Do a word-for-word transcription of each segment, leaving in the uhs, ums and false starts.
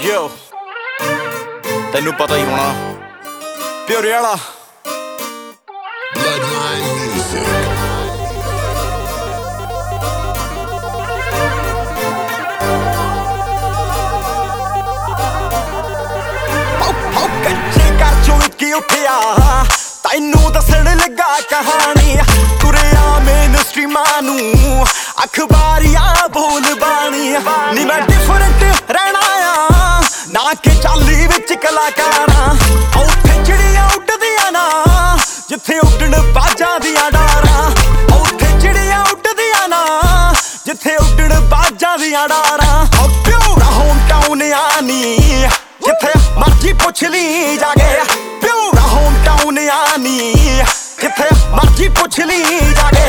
Yo, ਤੈਨੂੰ ਪਤਾ ਹੀ ਹੋਣਾ ਪਿਓਰੇ ਵਾਲਾ Bloodline Music. ਕੱਚੇ ਘਰ ਚੋਂ ਕੀ ਉੱਠਿਆ ਤੈਨੂੰ ਦੱਸਣ ਲੱਗਾ ਕਹਾਣੀ ਤੁਰਿਆ ਮੇਨ ਸਟ੍ਰੀਮਾਂ ਨੂੰ ਅਖਬਾਰੀਆਂ ਬੋਲ ਬਾਣੀ ਨੀ ਮੈਂ ਡਿਫਰੈਂਟ ਰਹਿਣਾ ਆ ਨਾ ਕਿ ਚਾਲੀ ਵਿੱਚ ਕਲਾਕਾਰਾਂ ਉੱਥੇ ਚਿੜੀਆਂ ਉੱਡਦੀਆਂ ਨਾ ਜਿੱਥੇ ਉੱਡਣ ਬਾਜਾਂ ਦੀਆਂ ਡਾਰਾਂ ਉੱਥੇ ਚਿੜੀਆਂ ਉੱਡਦੀਆਂ ਨਾ ਜਿੱਥੇ ਉੱਡਣ ਬਾਜਾਂ ਦੀਆਂ ਡਾਰਾਂ ਪਿਓਰਾ ਹੋਮ ਟਾਊਨ ਆ ਨੀ ਜਿੱਥੇ ਮਰਜੀ ਪੁੱਛ ਲਈ ਜਾ ਕੇ ਪਿਓਰਾ ਹੋਮ ਟਾਊਨ ਆ ਨੀ ਜਿੱਥੇ ਮਰਜੀ ਪੁੱਛ ਲਈ ਜਾ ਕੇ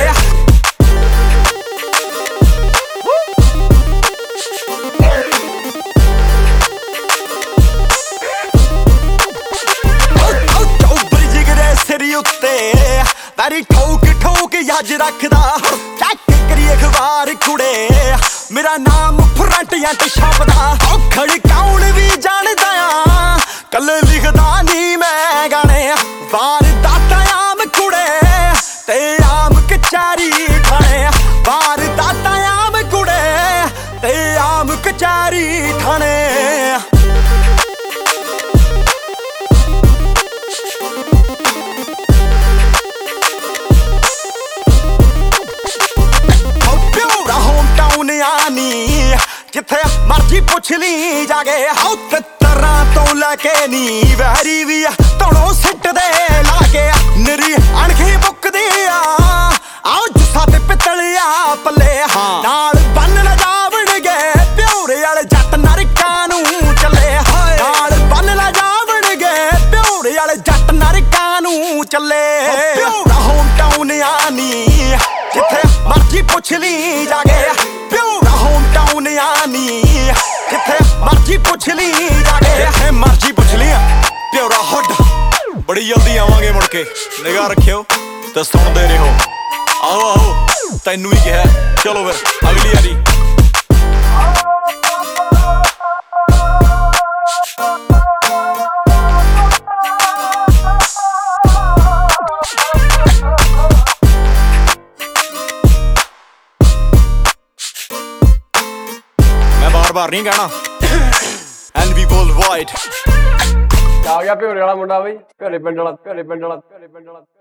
ਤਾਰੀ ਠੋਕ ਠੋਕ ਯਾਦ ਰੱਖਦਾ ਚੈੱਕ ਕਰੀ ਅਖਬਾਰ ਕੁੜੇ ਮੇਰਾ ਨਾਮ ਫਰੰਟ ਜੱਟ ਛਾਪਦਾ ਖੜਕਾਉਣ ਵੀ ਜਾਣਦਾ ਆ ਕੱਲੇ ਲਿਖਦਾ ਨਹੀਂ ਮੈਂ ਗਾਣੇ ਵਾਰਦਾਤਾਂ ਆਮ ਕੁੜੇ ਤੇ ਆਮ ਕਚਾਰੀ ਠਾਣੇ ਵਾਰਦਾਤਾਂ ਆਮ ਕੁੜੇ ਤੇ ਆਮ ਕਚਾਰੀ ਠਾਣੇ ਜਿੱਥੇ ਮਰਜੀ ਪੁੱਛ ਲਈ ਜਾ ਕੇ ਉੱਥੇ ਤਰ੍ਹਾਂ ਤੋਂ ਲੈ ਕੇ ਨੀ ਵੈਰੀ ਵੀ ਧਣੋਂ ਸਿੱਟਦੇ ਲਾ ਕੇ ਨਿਰੀ ਅਣਖੀ ਮੁੱਕਦੀ ਆ ਆਓ ਜੁੱਸਾ ਤੇ ਪਿੱਤਲਿਆ ਪੱਲੇ ਨਾਲ ਬੰਨ ਲ ਜਾਵਣਗੇ ਪਿਓਰੇ ਵਾਲੇ ਜੱਟ ਨਰਕਾਂ ਨੂੰ ਚੱਲੇ ਨਾਲ ਬੰਨ ਲ ਜਾਵਣਗੇ ਪਿਓਰੇ ਵਾਲੇ ਜੱਟ ਨਰਕਾਂ ਨੂੰ ਚੱਲੇ ਪਿਓਰਾ ਹੋਮ ਟਾਊਨ ਆ ਨੀ ਜਿੱਥੇ ਮਰਜੀ ਪੁੱਛ ਲਈ ਜਾ ਕੇ ਪਿਓਰਾ ਹੋਮ ਟਾਊਨ ਆ ਨੀ ਜਿੱਥੇ ਮਰਜੀ ਪੁੱਛ ਲਈ ਜਾ ਕੇ ਜਿੱਥੇ ਮਰਜੀ ਪੁੱਛ ਲਈ ਪਿਓਰਾ ਹੁੱਡ ਬੜੀ ਜਲਦੀ ਆਵਾਂਗੇ ਮੁੜ ਕੇ ਨਿਗਾਹ ਰੱਖਿਓ ਤੇ ਸੁਣਦੇ ਰਹੋ ਆਓ ਆਓ ਤੈਨੂੰ ਹੀ ਕਿਹਾ ਚਲੋ ਫਿਰ ਅਗਲੀ ਵਾਰੀ ਬਾਰ ਨਹੀਂ ਕਹਿਣਾ ਐਨ ਵੀ ਵਰਲਡ ਵਾਈਡ ਆ ਗਿਆ ਪਿਓਰੇ ਵਾਲਾ ਮੁੰਡਾ ਬਈ ਘਰੇ ਪਿੰਡ ਵਾਲਾ ਘਰੇ ਪਿੰਡ ਵਾਲਾ ਘਰੇ ਪਿੰਡ ਵਾਲਾ